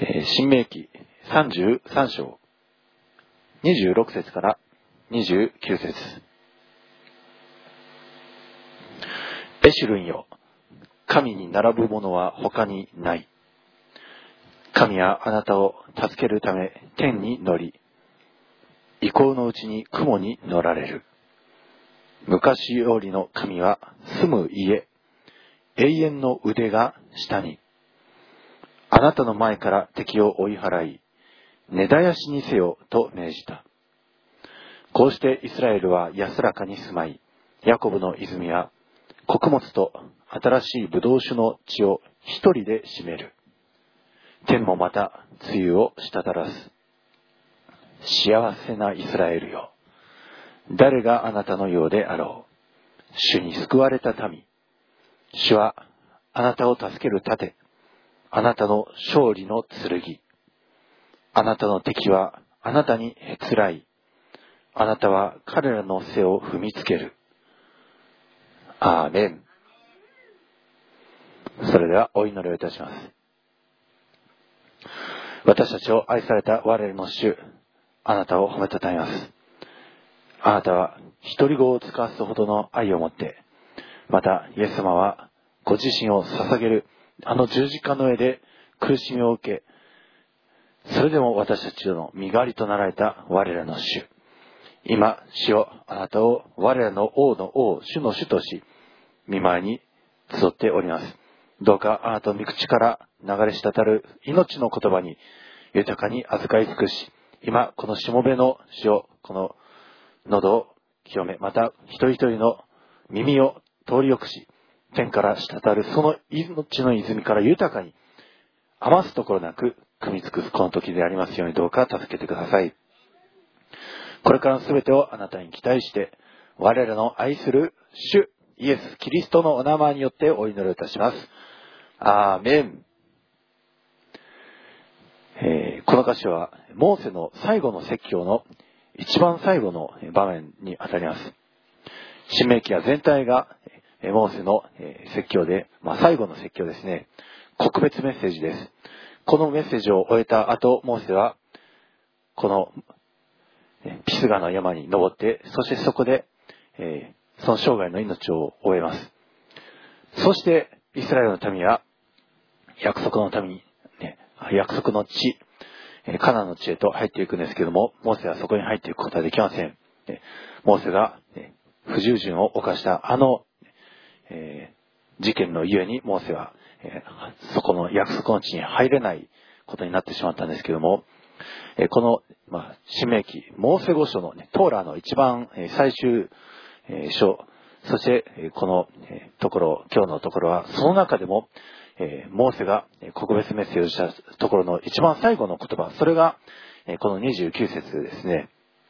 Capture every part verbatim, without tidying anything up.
えー、新明記さんじゅうさん章にじゅうろく節からにじゅうきゅう節。エシュルンよ、神に並ぶ者は他にない。神はあなたを助けるため天に乗り、異光のうちに雲に乗られる。昔よりの神は住む家、永遠の腕が下に。あなたの前から敵を追い払い、根絶やしにせよと命じた。こうしてイスラエルは安らかに住まい、ヤコブの泉は穀物と新しいブドウ酒の地を一人で占める。天もまた梅雨を滴らす。幸せなイスラエルよ、誰があなたのようであろう。主に救われた民、主はあなたを助ける盾、あなたの勝利の剣。あなたの敵はあなたにへつらい、あなたは彼らの背を踏みつける。アーメン。それではお祈りをいたします。私たちを愛された我らの主、あなたを褒めたたえます。あなたは独り子を使わすほどの愛を持って、またイエス様はご自身を捧げるあの十字架の上で苦しみを受け、それでも私たちの身代わりとなられた我らの主。今、主よ、あなたを我らの王の王、主の主とし、御前に集っております。どうかあなたの御口から流れ滴る命の言葉に豊かに預かり尽くし、今このしもべの主を、この喉を清め、また一人一人の耳を通りよくし、天から滴るその命の泉から豊かに余すところなく汲み尽くすこの時でありますように、どうか助けてください。これからのすべてをあなたに期待して、我らの愛する主イエス・キリストのお名前によってお祈りいたします。アーメン。えー、この歌詞はモーセの最後の説教の一番最後の場面にあたります。新明記は全体がモーセの説教で、まあ、最後の説教ですね。告別メッセージです。このメッセージを終えた後、モーセはこのピスガの山に登って、そしてそこで、えー、その生涯の命を終えます。そしてイスラエルの民は約束の民に、ね、約束の地、カナンの地へと入っていくんですけども、モーセはそこに入っていくことはできません。モーセが不従順を犯したあの、えー、事件のゆえにモーセは、えー、そこの約束の地に入れないことになってしまったんですけども、えー、この、まあ、新明記、モーセ五書の、ね、トーラの一番、えー、最終、えー、書、そして、えー、この、えー、ところ、今日のところは、その中でも、えー、モーセが告別メッセージをしたところの一番最後の言葉、それが、えー、このにじゅうきゅう節ですね。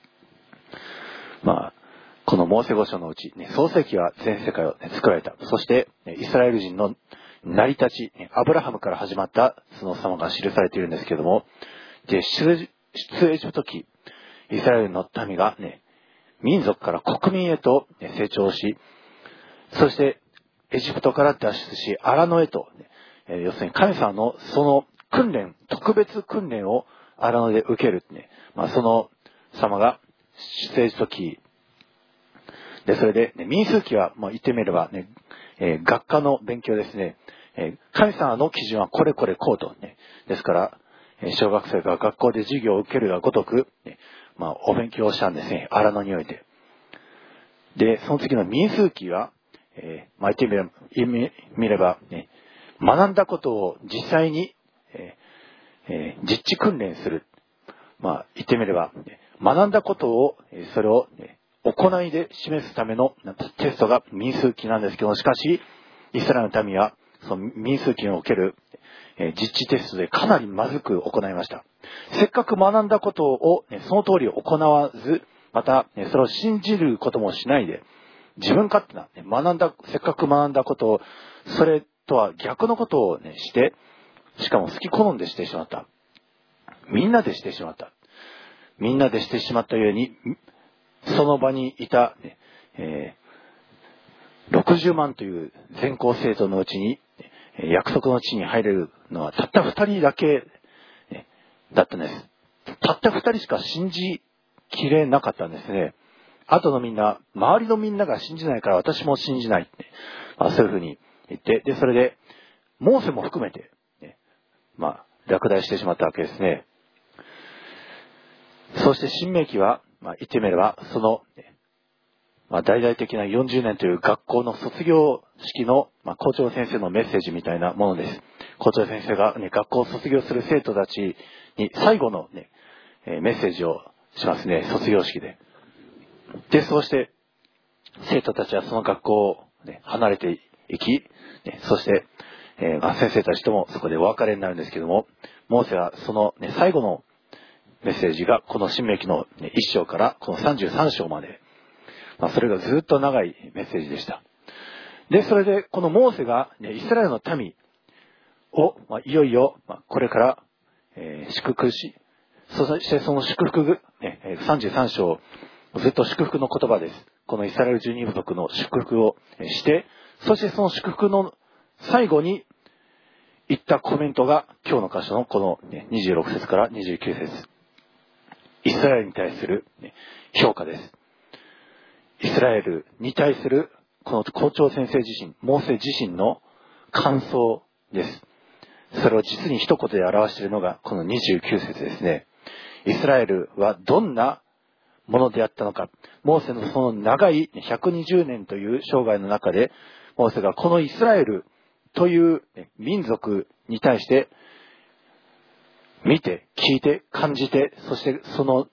まあ、このモーセ五書のうち、ね、創世記は全世界を、ね、作られた。そして、イスラエル人の成り立ち、アブラハムから始まったその様が記されているんですけれども、で、出エジプト記、イスラエルの民がね、民族から国民へと成長し、そしてエジプトから脱出し、アラノへと、えー、要するに神様のその訓練、特別訓練をアラノで受ける、ね、まあ、その様が出エジプト記で、それで、ね、民数記は、まあ、言ってみればね、えー、学科の勉強ですね。えー、神様の基準はこれこれこうと、ね、ですから、えー、小学生が学校で授業を受けるがごとく、ね、まあ、お勉強をしたんですね。荒野において。で、その次の民数記は、えー、まあ、言ってみれば、言ってみれば、ね、学んだことを実際に、えーえー、実地訓練する。まあ、言ってみれば、ね、学んだことを、えー、それを、ね、行いで示すためのテストが民数記なんですけど、しかし、イスラエルの民は、その民数記における、えー、実地テストでかなりまずく行いました。せっかく学んだことを、ね、その通り行わず、また、ね、それを信じることもしないで、自分勝手な、ね、学んだ、せっかく学んだことを、それとは逆のことを、ね、して、しかも好き好んでしてしまった。みんなでしてしまった。みんなでしてしまったゆえに、その場にいた、ねえー、ろくじゅうまんという全校生徒のうちに、約束の地に入れるのはたったふたりだけだったんです。たった二人しか信じきれなかったんですね。後のみんな、周りのみんなが信じないから私も信じないって、まあ、そういうふうに言って、で、それで、モーセも含めて、ね、まあ、落第してしまったわけですね。そして新明記は、まあ、言ってみれば、その、まあ、大々的なよんじゅうねんという学校の卒業式の、まあ、校長先生のメッセージみたいなものです。校長先生が、ね、学校を卒業する生徒たちに最後の、ね、えー、メッセージをしますね。卒業式で。で、そうして、生徒たちはその学校を、ね、離れていき、ね、そして、えーまあ、先生たちともそこでお別れになるんですけども、モーセはその、ね、最後のメッセージがこの新明記のいっ章からこのさんじゅうさん章まで、まあ、それがずっと長いメッセージでした。で、それでこのモーセが、ね、イスラエルの民を、まあ、いよいよ、まあ、これから、えー、祝福し、そしてその祝福、ね、さんじゅうさん章、ずっと祝福の言葉です。このイスラエルじゅうに部族の祝福をして、そしてその祝福の最後に言ったコメントが今日の箇所のこのにじゅうろく節からにじゅうきゅう節。イスラエルに対する評価です。イスラエルに対するこの校長先生自身、モーセ自身の感想です。それを実に一言で表しているのがこのにじゅうきゅう節ですね。イスラエルはどんなものであったのか。モーセのその長いひゃくにじゅうねんという生涯の中で、モーセがこのイスラエルという民族に対して見て、聞いて、感じて、そしてその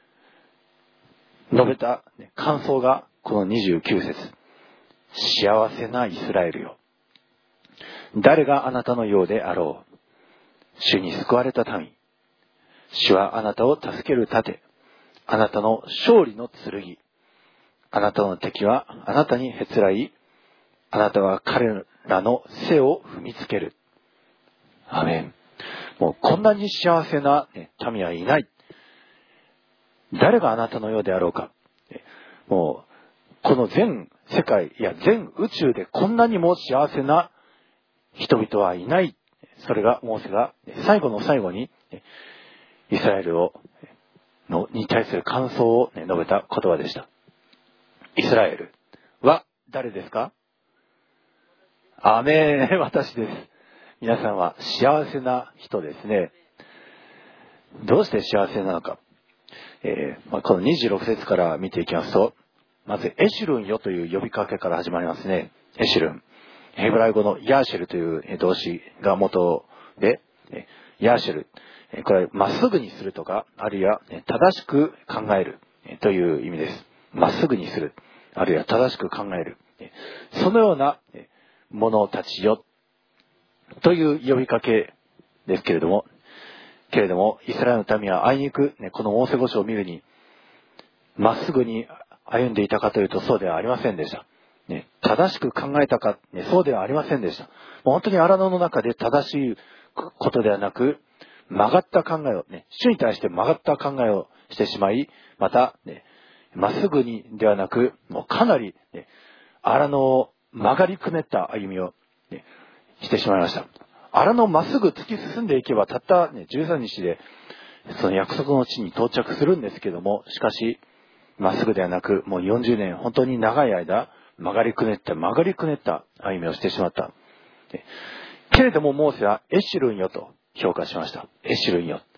述べた感想がこのにじゅうきゅう節。幸せなイスラエルよ。誰があなたのようであろう。主に救われた民。主はあなたを助ける盾。あなたの勝利の剣。あなたの敵はあなたにへつらい。あなたは彼らの背を踏みつける。アメン。もうこんなに幸せな民はいない。誰があなたのようであろうか。もうこの全世界、いや全宇宙でこんなにも幸せな人々はいない。それがモーセが最後の最後にイスラエルをのに対する感想を述べた言葉でした。イスラエルは誰ですか？アメン、私です。皆さんは幸せな人ですね。どうして幸せなのか。えーまあ、このにじゅうろく節から見ていきますと、まずエシュルンよという呼びかけから始まりますね。エシュルン。ヘブライ語のヤーシェルという動詞が元で、ヤーシェル。これはまっすぐにするとか、あるいは正しく考えるという意味です。まっすぐにする。あるいは正しく考える。そのような者たちよという呼びかけですけれども、けれども、イスラエルの民はあいにく、このモーセ五章を見るに、まっすぐに歩んでいたかというとそうではありませんでした。ね、正しく考えたか、ね、そうではありませんでした。もう本当に荒野の中で正しいことではなく、曲がった考えを、ね、主に対して曲がった考えをしてしまい、また、ね、まっすぐにではなく、もうかなり、ね、荒野を曲がりくねった歩みを、ね、してしまいました。荒野をまっすぐ突き進んでいけば、たった、ね、じゅうさんにちで、その約束の地に到着するんですけども、しかし、まっすぐではなく、もうよんじゅうねん、本当に長い間、曲がりくねった、曲がりくねった歩みをしてしまった。けれども、モーセはエシュルンよと評価しました。エシュルンよ。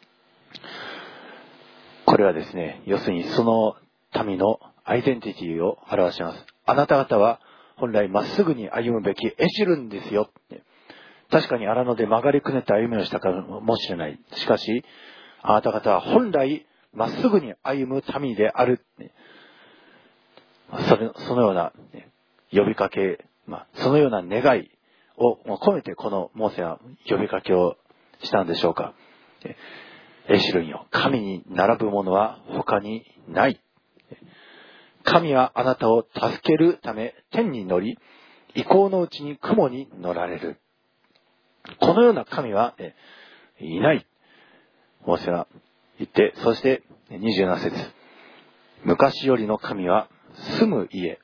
これはですね、要するにその民のアイデンティティを表します。あなた方は本来まっすぐに歩むべきエシュルンですよ。確かに荒野で曲がりくねった歩みをしたかもしれない。しかし、あなた方は本来まっすぐに歩む民である。それそのような呼びかけ、まあ、そのような願いを込めてこのモーセは呼びかけをしたんでしょうか。エシュルンよ、神に並ぶものは他にない。神はあなたを助けるため天に乗り、異光のうちに雲に乗られる。このような神はいない。モーセは言って、そしてにじゅうなな節。昔よりの神は住む家。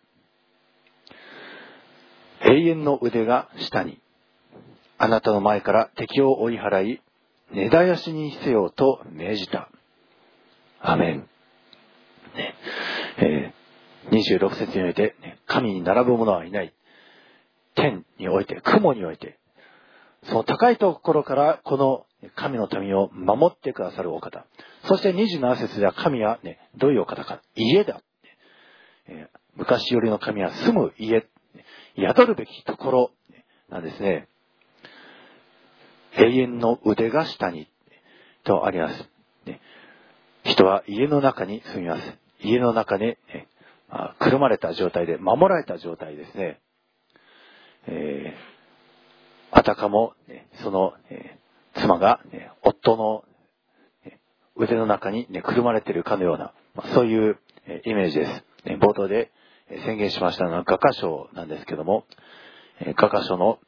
永遠の腕が下に。あなたの前から敵を追い払い、 根絶やしにせよと命じた。アメン。ねえー、にじゅうろく節において、ね、神に並ぶ者はいない。天において、雲において、その高いところからこの神の民を守ってくださるお方。そしてにじゅうなな節では神は、ね、どういうお方か。家だ。えー、昔よりの神は住む家、宿るべきところなんですね。永遠の腕が下にとあります。ね、人は家の中に住みます。家の中で、ね、くるまれた状態で守られた状態ですね。えー、あたかも、ね、その、えー、妻が、ね、夫の、ね、腕の中に、ね、くるまれているかのような、まあ、そういう、えー、イメージです。ね、冒頭で、えー、宣言しましたのは画家書なんですけども、えー、画家書の、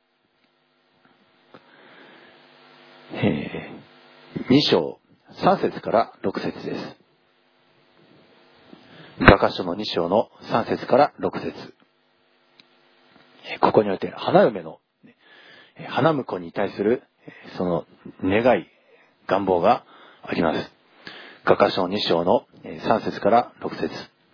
えー、に章さん節からろく節です。画家書のに章のさん節からろく節。ここにおいて花嫁の花婿に対するその願い、願望があります。画家書に章のさん節からろく節。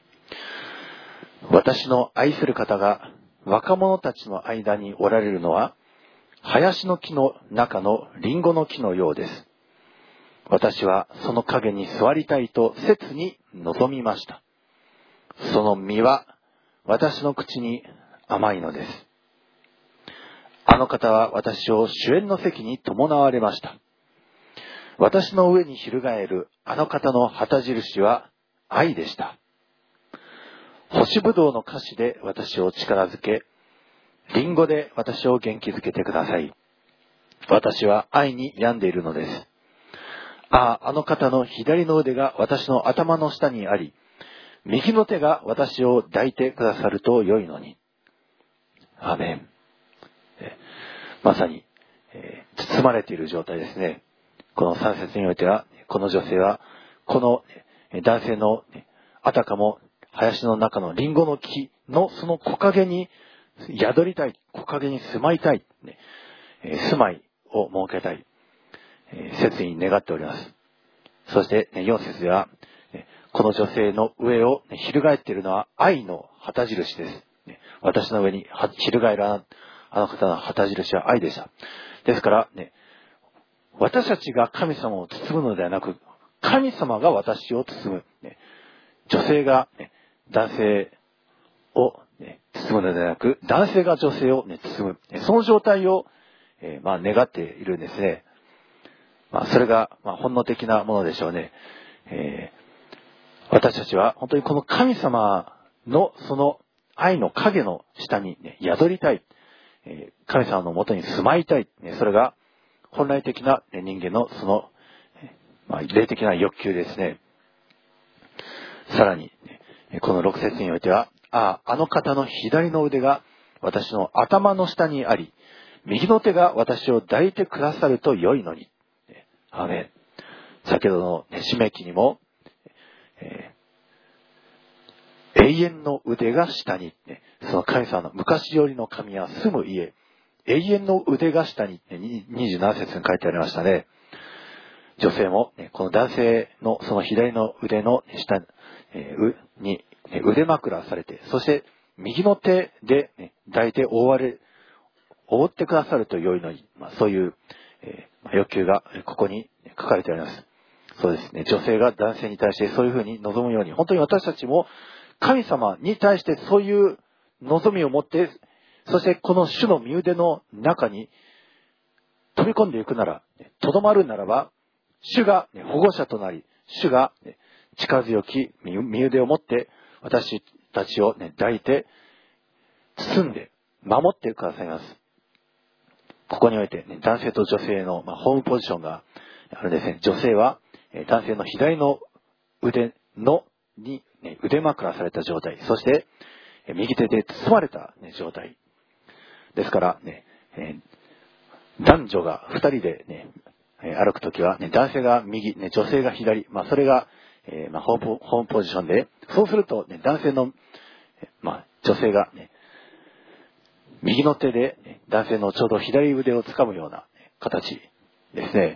私の愛する方が若者たちの間におられるのは、林の木の中のリンゴの木のようです。私はその影に座りたいと切に望みました。その実は私の口に甘いのです。あの方は私を主演の席に伴われました。私の上に翻るあの方の旗印は愛でした。干しぶどうの菓子で私を力づけ、リンゴで私を元気づけてください。私は愛に病んでいるのです。ああ、あの方の左の腕が私の頭の下にあり、右の手が私を抱いてくださると良いのに。アーメン。えまさに、えー、包まれている状態ですね。このさん節においては、この女性は、この男性のあたかも林の中のリンゴの木のその木陰に宿りたい、木陰に住まいたい、ねえー、住まいを設けたい、えー、切に願っております。そして、ね、よん節では、この女性の上を翻っているのは愛の旗印です。私の上に翻るあの方の旗印は愛でした。ですから、ね、私たちが神様を包むのではなく、神様が私を包む。ね、女性が、ね、男性を、ね、包むのではなく、男性が女性を、ね、包む。その状態を、えーまあ、願っているんですね。まあ、それが、まあ、本能的なものでしょうね。えー私たちは本当にこの神様のその愛の影の下に、ね、宿りたい。神様のもとに住まいたい。それが本来的な人間のその、まあ、霊的な欲求ですね。さらに、このろく節においては、ああ、あの方の左の腕が私の頭の下にあり、右の手が私を抱いてくださると良いのに。アーメン。先ほどの締め記にも、えー、永遠の腕が下に、ね、その神様の昔よりの神は住む家、永遠の腕が下に、ね、にじゅうなな節に書いてありましたね。女性も、ね、この男性のその左の腕の下、えー、に、ね、腕枕されて、そして右の手で、ね、抱いて覆われ、覆ってくださると良いのに、まあ、そういう、えー、欲求がここに書かれてあります。そうですね。女性が男性に対してそういうふうに望むように、本当に私たちも神様に対してそういう望みを持って、そしてこの主の身腕の中に飛び込んでいくなら、とどまるならば、主が保護者となり、主が力強き身腕を持って私たちを抱いて、包んで、守ってくださいます。ここにおいて、男性と女性のホームポジションがあるんですね。女性は男性の左の腕のに、ね、腕枕された状態、そして右手で包まれた、ね、状態ですから、ねえー、男女が二人で、ね、歩くときは、ね、男性が右、ね、女性が左、まあ、それが、えーまあ、ホーム、ホームポジションで、そうすると、ね、男性の、まあ、女性が、ね、右の手で、ね、男性のちょうど左腕を掴むような形ですね。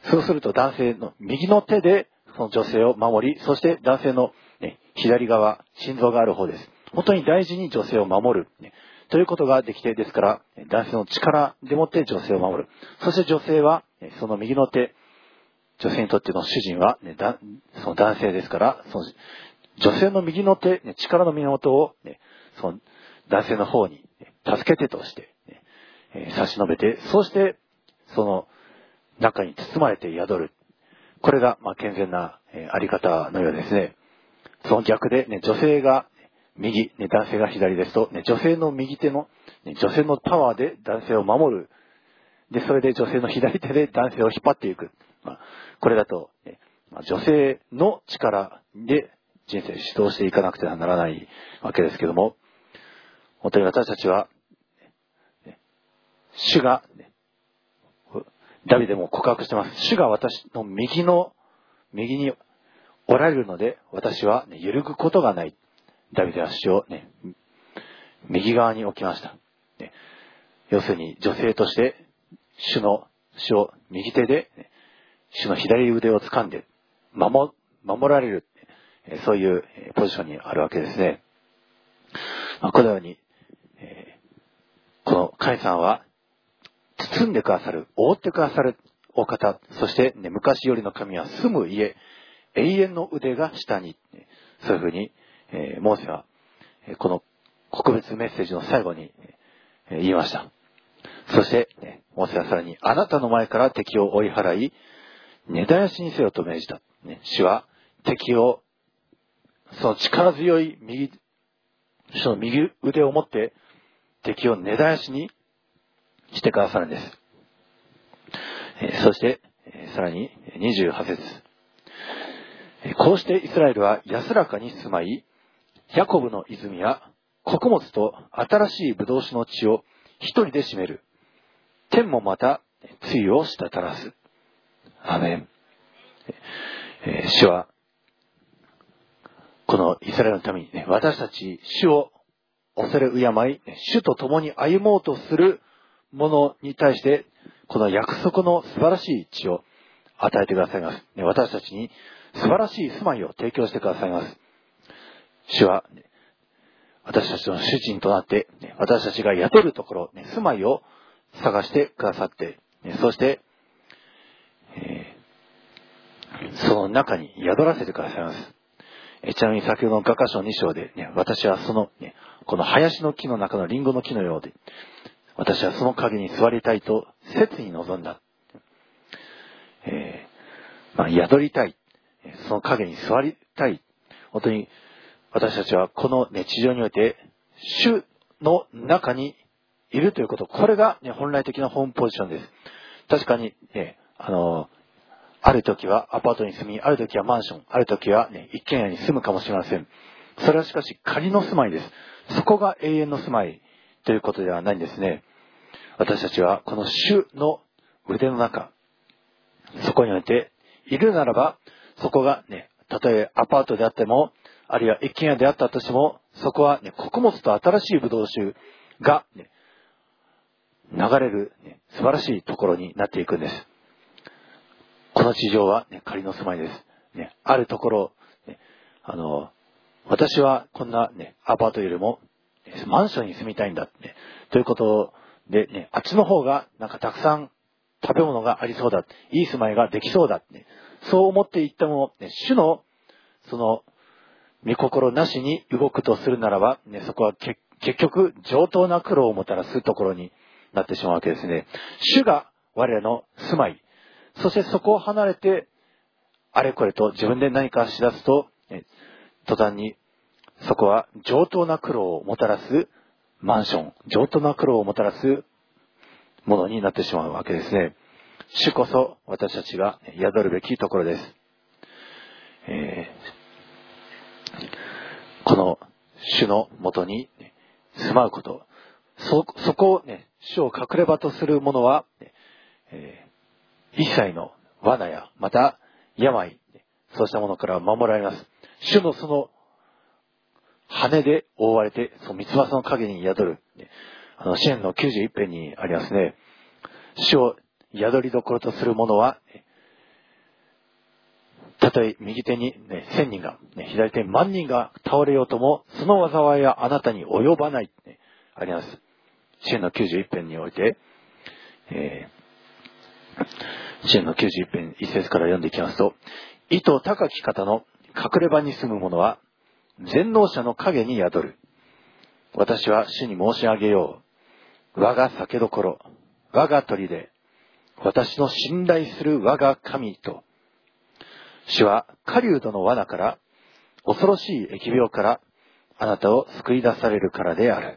そうすると男性の右の手でその女性を守り、そして男性の、ね、左側、心臓がある方です。本当に大事に女性を守る、ね、ということができて、ですから男性の力でもって女性を守る。そして女性はその右の手、女性にとっての主人は、ね、だその男性ですから、その女性の右の手、ね、力の源を、ね、その男性の方に、ね、助けてとして、ねえー、差し伸べて、そしてその中に包まれて宿る。これが、まあ、健全な、えー、あり方のようですね。その逆で、ね、女性が右、ね、男性が左ですと、ね、女性の右手の、ね、女性のパワーで男性を守る。で、それで女性の左手で男性を引っ張っていく。まあ、これだと、ねまあ、女性の力で人生を指導していかなくてはならないわけですけども、本当に私たちは、ね、主が、ね、ダビデも告白してます。主が私の右の、右におられるので、私は、ね、揺るぐことがない。ダビデは主を、ね、右側に置きました。ね、要するに女性として、主の、主を右手で、ね、主の左腕を掴んで、守、守られる、そういうポジションにあるわけですね。まあ、このように、えー、この神様は、包んでくださる、覆ってくださるお方、そして、ね、昔よりの神は住む家、永遠の腕が下に、そういうふうに、えー、モーセは、この告別メッセージの最後に、えー、言いました。そして、ね、モーセはさらに、あなたの前から敵を追い払い、根絶やしにせよと命じた。ね、主は敵を、その力強い右、主の右腕を持って、敵を根絶やしにしてくださるんです。えー、そして、えー、さらににじゅうはち節。こうしてイスラエルは安らかに住まい、ヤコブの泉や穀物と新しいブドウ酒の地を一人で占める。天もまた露を滴らす。アメン。えー、主は、このイスラエルのためにね、私たち主を恐れ敬い、主と共に歩もうとする者に対して、この約束の素晴らしい地を与えてくださいます。私たちに素晴らしい住まいを提供してくださいます。主は、私たちの主人となって、私たちが雇るところ、住まいを探してくださって、そして、えー、その中に宿らせてくださいます。ちなみに先ほどの画家書に章で、ね、私はその、ね、この林の木の中のリンゴの木のようで、私はその陰に座りたいと切に望んだ。えーまあ、宿りたい。その陰に座りたい。本当に私たちはこの、ね、地上において主の中にいるということ。これが、ね、本来的なホームポジションです。確かに、ね、あの、ある時はアパートに住み、ある時はマンション、ある時は、ね、一軒家に住むかもしれません。それはしかし仮の住まいです。そこが永遠の住まいということではないんですね。私たちはこの主の腕の中、そこにおいているならば、そこがね、たとえアパートであっても、あるいは一軒家であったとしても、そこはね、穀物と新しいブドウ酒が、ね、流れる、ね、素晴らしいところになっていくんです。この地上は、ね、仮の住まいです。ね、あるところ、ね、あの、私はこんな、ね、アパートよりも、ね、マンションに住みたいんだ、ね、ということで、ね、あっちの方がなんかたくさん食べ物がありそうだ、いい住まいができそうだ、ね、そう思っていっても、ね、主のその御心なしに動くとするならば、ね、そこは結局上等な苦労をもたらすところになってしまうわけですね。主が我らの住まい、そしてそこを離れてあれこれと自分で何かしだすと、ね、途端にそこは上等な苦労をもたらすマンション、上等な苦労をもたらすものになってしまうわけですね。主こそ私たちが宿るべきところです。えー、この主のもとに住まうこと、そ、そこをね、主を隠れ場とする者は、えー、一切の罠やまた病、そうしたものから守られます。主のその羽で覆われて、その三つ葉の影に宿る。あの、詩篇のきゅうじゅういち編にありますね。主を宿りどころとする者は、 たとえ右手に、ね、千人が、ね、左手に万人が倒れようとも、その災いはあなたに及ばない、ね、あります。詩のきゅうじゅういち編において、えー、詩のきゅうじゅういち編一節から読んでいきますと、意図高き方の隠れ場に住む者は、全能者の影に宿る。私は主に申し上げよう。我が酒どころ、我が砦、私の信頼する我が神と。主は狩人の罠から、恐ろしい疫病から、あなたを救い出されるからである。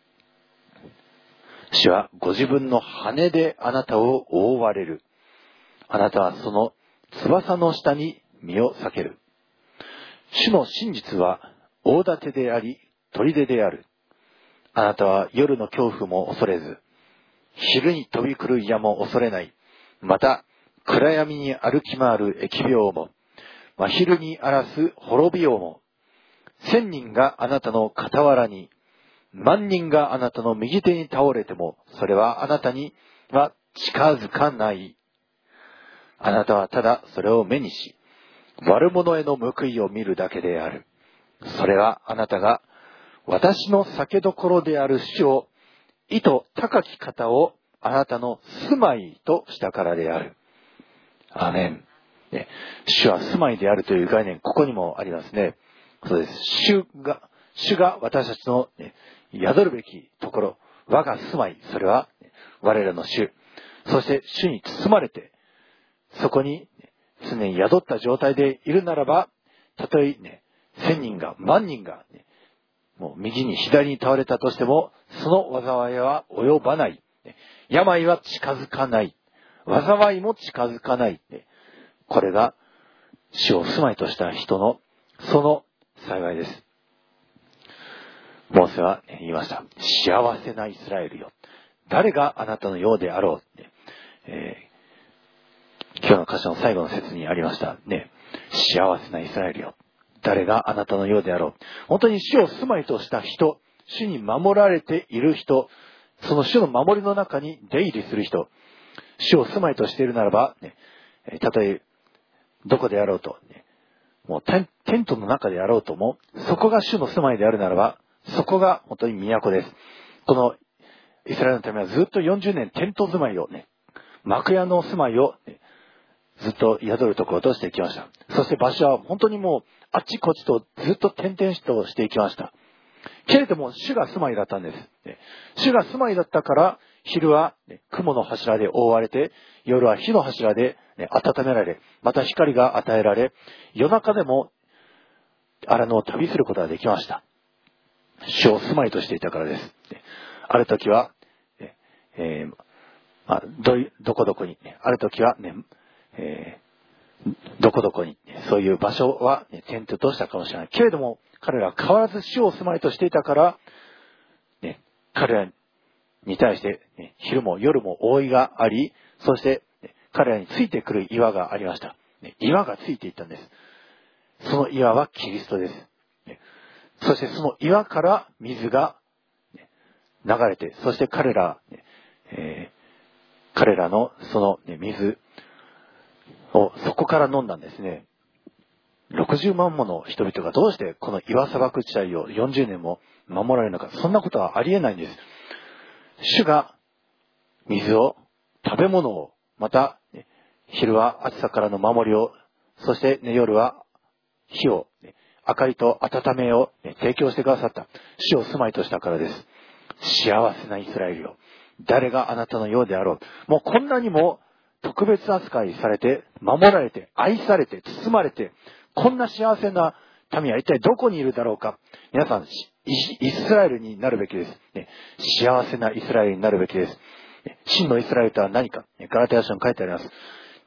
主はご自分の羽であなたを覆われる。あなたはその翼の下に身を避ける。主の真実は大盾であり、砦である。あなたは夜の恐怖も恐れず、昼に飛び来る矢も恐れない。また、暗闇に歩き回る疫病も、真昼に荒らす滅びようも、千人があなたの傍らに、万人があなたの右手に倒れても、それはあなたには近づかない。あなたはただそれを目にし、悪者への報いを見るだけである。それはあなたが、私の酒どころである主を、意図高き方をあなたの住まいとしたからである。アーメン。ね、主は住まいであるという概念、ここにもありますね。そうです。主が、主が私たちの、ね、宿るべきところ、我が住まい、それは我らの主。そして主に包まれて、そこに常に宿った状態でいるならば、たとえね、千人が、万人が、ね、もう右に左に倒れたとしても、その災いは及ばない。病は近づかない。災いも近づかない。これが主を住まいとした人のその幸いです。モーセは言いました。幸せなイスラエルよ。誰があなたのようであろう。えー、今日の箇所の最後の説にありました。ね、幸せなイスラエルよ。誰があなたのようであろう。本当に主を住まいとした人、主に守られている人、その主の守りの中に出入りする人、主を住まいとしているならば、ね、たとえどこであろうと、ね、もうテントの中であろうとも、そこが主の住まいであるならば、そこが本当に都です。このイスラエルのためはずっとよんじゅうねんテント住まいをね、幕屋の住まいを、ね、ずっと宿るところとしてきました。そして場所は本当にもうあっちこっちとずっと転々としていきました。けれども主が住まいだったんです。主が住まいだったから、昼は雲の柱で覆われて、夜は火の柱で温められ、また光が与えられ、夜中でも荒野を旅することができました。主を住まいとしていたからです。ある時は、えーまあ、ど, どこどこに、ある時は、ねえー、どこどこに、そういう場所は、ね、テントとしたかもしれない。けれども、彼らは変わらず主を住まいとしていたから、ね、彼らに対して、ね、昼も夜も覆いがあり、そして、ね、彼らについてくる岩がありました。ね、岩がついていったんです。その岩はキリストです。ね、そしてその岩から水が、ね、流れて、そして彼ら、ねえー、彼らのその、ね、水をそこから飲んだんですね。ろくじゅうまんもの人々がどうしてこの岩砂漠地帯をよんじゅうねんも守られるのか、そんなことはありえないんです。主が水を、食べ物を、また、ね、昼は暑さからの守りを、そして、ね、夜は火を、ね、明かりと温めを、ね、提供してくださった。主を住まいとしたからです。幸せなイスラエルよ。誰があなたのようであろう。もうこんなにも特別扱いされて、守られて、愛されて、包まれて、こんな幸せな民は一体どこにいるだろうか。皆さん、イスラエルになるべきです。ね、幸せなイスラエルになるべきです。真のイスラエルとは何か。ガラテヤ書に書いてあります。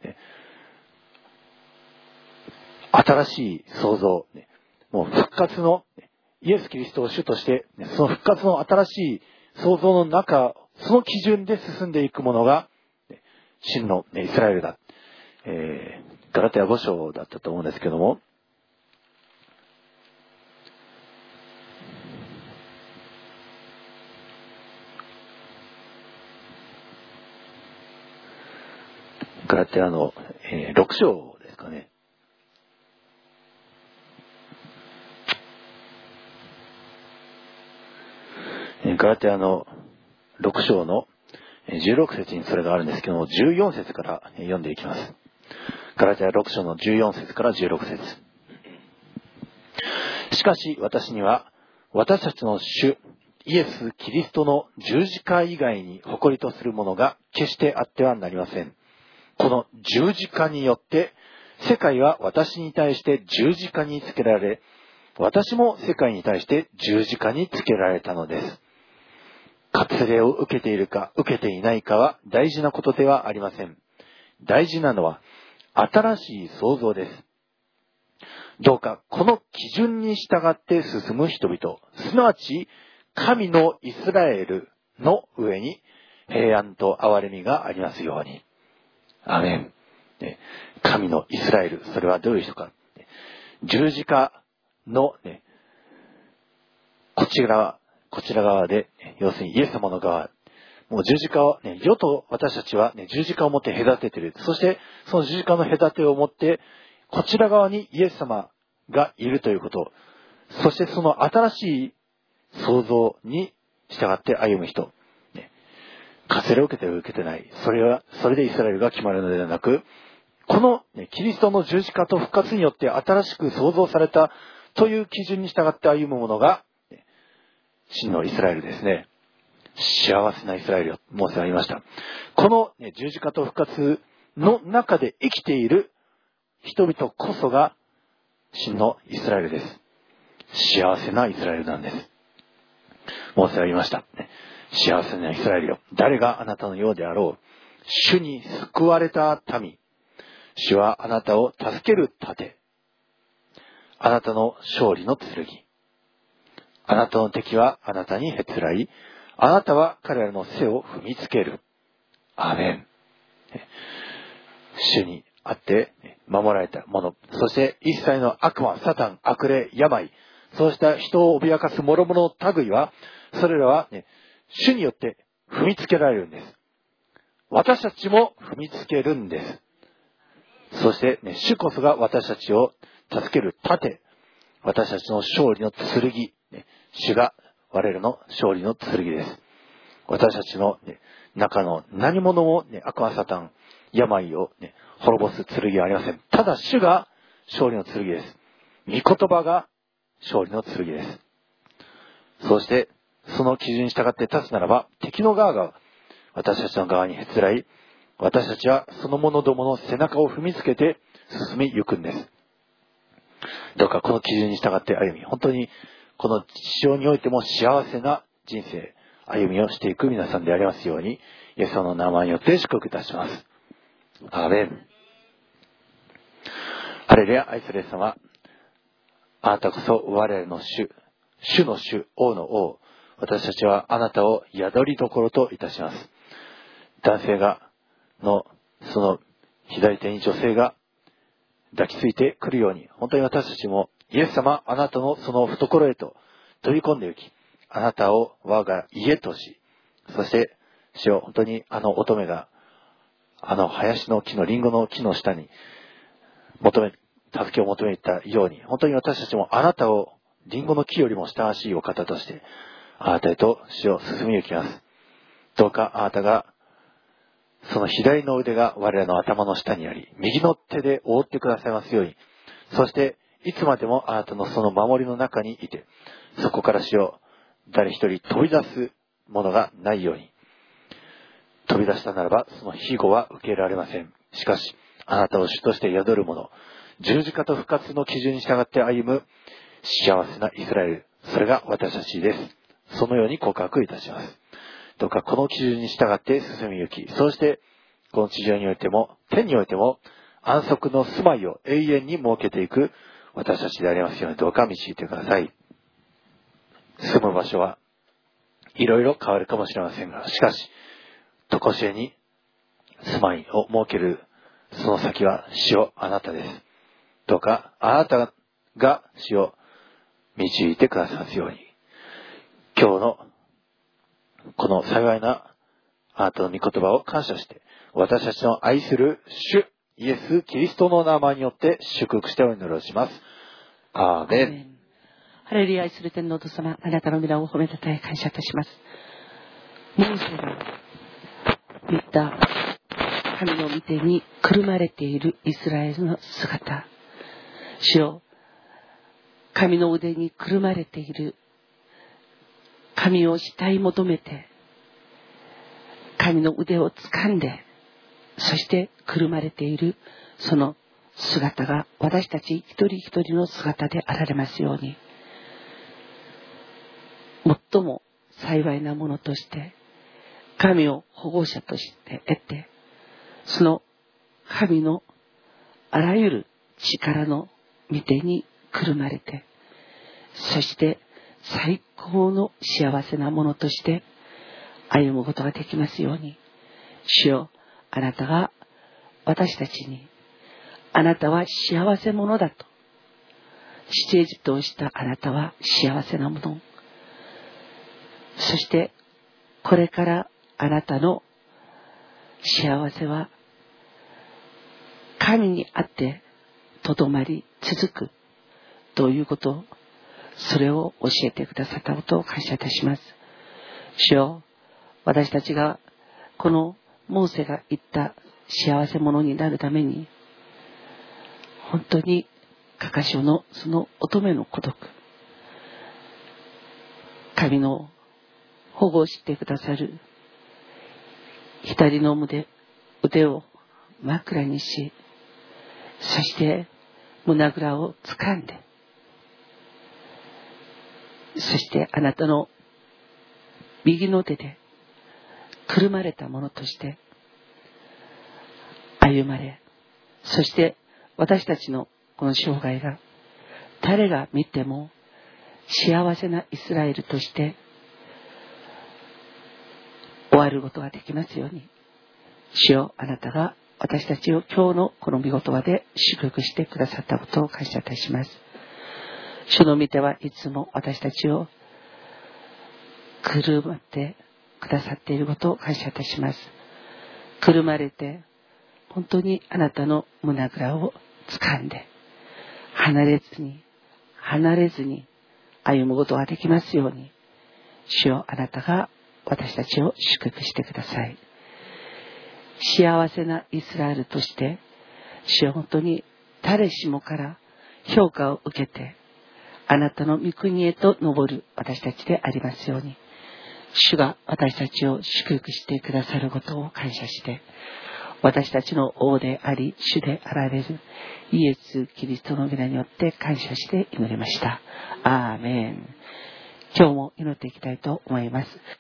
新しい創造。もう復活のイエス・キリストを主として、その復活の新しい創造の中、その基準で進んでいくものが、真のイスラエルだ。えー、ガラテヤご章だったと思うんですけども、ガラテヤの、えー、ろく章ですかね。 ガラテヤのろく章のじゅうろく節にそれがあるんですけども、じゅうよん節から読んでいきます。ガラテヤろく章のじゅうよん節からじゅうろく節。しかし私には、私たちの主イエス・キリストの十字架以外に誇りとするものが決してあってはなりません。この十字架によって世界は私に対して十字架につけられ、私も世界に対して十字架につけられたのです。割礼を受けているか受けていないかは大事なことではありません。大事なのは新しい創造です。どうかこの基準に従って進む人々、すなわち神のイスラエルの上に平安と憐れみがありますように。アメン。神のイスラエル、それはどういう人か。十字架の、ね、こちら側、こちら側で、要するにイエス様の側、もう十字架を、ね、世と私たちは、ね、十字架を持って隔てている。そして、その十字架の隔てを持って、こちら側にイエス様がいるということ。そしてその新しい創造に従って歩む人。ね、割礼を受けて受けてない。それは、それでイスラエルが決まるのではなく、この、ね、キリストの十字架と復活によって新しく創造されたという基準に従って歩むものが、ね、真のイスラエルですね。幸せなイスラエルよ、モーセは言いました。この、ね、十字架と復活の中で生きている人々こそが真のイスラエルです。幸せなイスラエルなんです。モーセは言いました。幸せなイスラエルよ。誰があなたのようであろう。主に救われた民。主はあなたを助ける盾。あなたの勝利の剣。あなたの敵はあなたにへつらい。あなたは彼らの背を踏みつける。アーメン。主にあって守られたもの。そして一切の悪魔、サタン、悪霊、病。そうした人を脅かす諸々の類は、それらは、ね、主によって踏みつけられるんです。私たちも踏みつけるんです。そして、ね、主こそが私たちを助ける盾。私たちの勝利の剣。ね、主が我らの勝利の剣です。私たちの、ね、中の何者も、ね、悪魔サタン、病を、ね、滅ぼす剣はありません。ただ主が勝利の剣です。御言葉が勝利の剣です。そして、その基準に従って立つならば、敵の側が私たちの側にへつらい、私たちはその者どもの背中を踏みつけて進みゆくんです。どうかこの基準に従って歩み、本当にこの地上においても幸せな人生、歩みをしていく皆さんでありますように、イエス様の名前によって祝福いたします。アーメン。ハレルヤ、愛するイエス様、あなたこそ我らの主、主の主、王の王、私たちはあなたを宿りどころといたします。男性が、の、その左手に女性が抱きついてくるように、本当に私たちもイエス様、あなたのその懐へと飛び込んで行き、あなたを我が家とし、そして主よ、本当にあの乙女があの林の木のリンゴの木の下に求め、助けを求めたように、本当に私たちもあなたをリンゴの木よりも親しいお方として、あなたへと主を進み行きます。どうかあなたが、その左の腕が我らの頭の下にあり、右の手で覆ってくださいますように、そしていつまでもあなたのその守りの中にいて、そこから主を誰一人飛び出すものがないように、飛び出したならばその庇護は受けられません。しかし、あなたを主として宿る者、十字架と復活の基準に従って歩む幸せなイスラエル、それが私たちです。そのように告白いたします。どうかこの基準に従って進み行き、そしてこの地上においても天においても安息の住まいを永遠に設けていく私たちでありますように、どうか導いてください。住む場所はいろいろ変わるかもしれませんが、しかしとこしえに住まいを設けるその先は主よあなたです。どうかあなたが主を導いてくださいますように、今日のこの幸いなあなたの御言葉を感謝して、私たちの愛する主イエス・キリストの名前によって祝福してお祈りをします。アーメン。 ハレルヤ、愛する天皇と様、あなたの皆を褒めたたえ感謝いたします。モーセが言った神の御手にくるまれているイスラエルの姿、主よ、神の腕にくるまれている神を慕い求めて、神の腕を掴んで、そしてくるまれているその姿が私たち一人一人の姿であられますように、最も幸いなものとして神を保護者として得て、その神のあらゆる力の御手にくるまれて、そして最高の幸せなものとして歩むことができますように、主よ、あなたが私たちに、あなたは幸せ者だと指示としたあなたは幸せなもの、そしてこれからあなたの幸せは神にあってとどまり続くということ、それを教えてくださったことを感謝いたします。主よ、私たちがこのモーセが言った幸せ者になるために、本当にかかしょのその乙女の孤独、神の保護をしてくださる左の腕、腕を枕にし、そして胸ぐらを掴んで、そしてあなたの右の手でくるまれたものとして歩まれ、そして私たちのこの生涯が誰が見ても幸せなイスラエルとして終わることができますように、主よ、あなたが私たちを今日のこの御言葉で祝福してくださったことを感謝いたします。主の御手はいつも私たちをくるまってくださっていることを感謝いたします。くるまれて本当にあなたの胸ぐらを掴んで、離れずに離れずに歩むことができますように、主よ、あなたが私たちを祝福してください。幸せなイスラエルとして、主よ、本当に誰しもから評価を受けて、あなたの御国へと登る私たちでありますように、主が私たちを祝福してくださることを感謝して、私たちの王であり主であられるイエス・キリストの皆によって感謝して祈りました。アーメン。今日も祈っていきたいと思います。